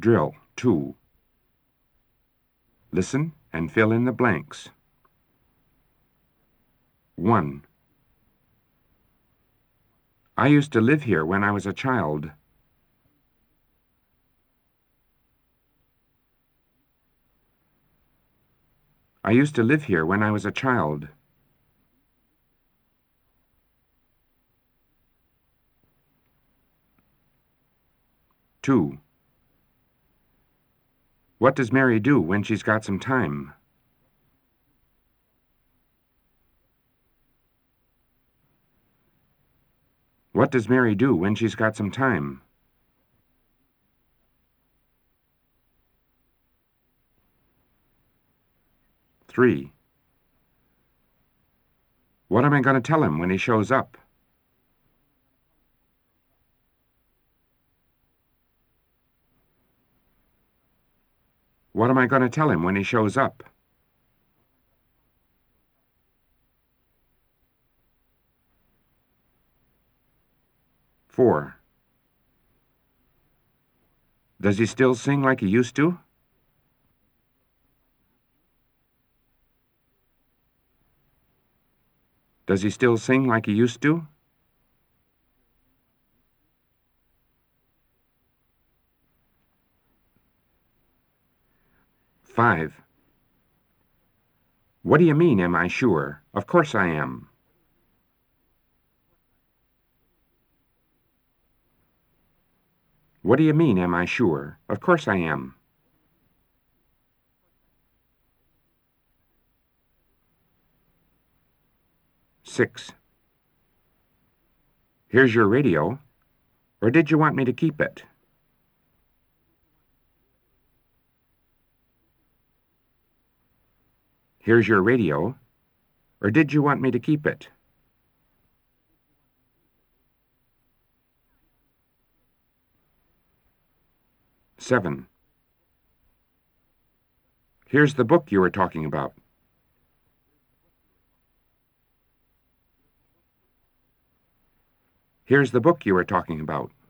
Drill 2. Listen and fill in the blanks. 1. I used to live here when I was a child. I used to live here when I was a child. Two. What does Mary do when she's got some time? What does Mary do when she's got some time? Three. What am I going to tell him when he shows up? What am I going to tell him when he shows up? Four. Does he still sing like he used to? Does he still sing like he used to? 5. What do you mean, am I sure? Of course I am. What do you mean, am I sure? Of course I am. 6. Here's your radio. Or did you want me to keep it? Here's your radio. Or did you want me to keep it? 7. Here's the book you were talking about. Here's the book you were talking about.